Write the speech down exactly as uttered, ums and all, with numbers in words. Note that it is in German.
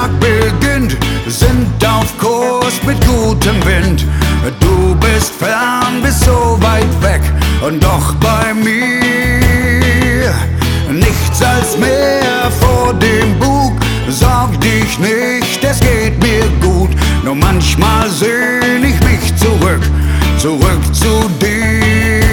Tag beginnt, sind auf Kurs mit gutem Wind. Du bist fern, bist so weit weg und doch bei mir. Nichts als Meer vor dem Bug, sorg dich nicht, es geht mir gut. Nur manchmal sehn ich mich zurück, zurück zu dir.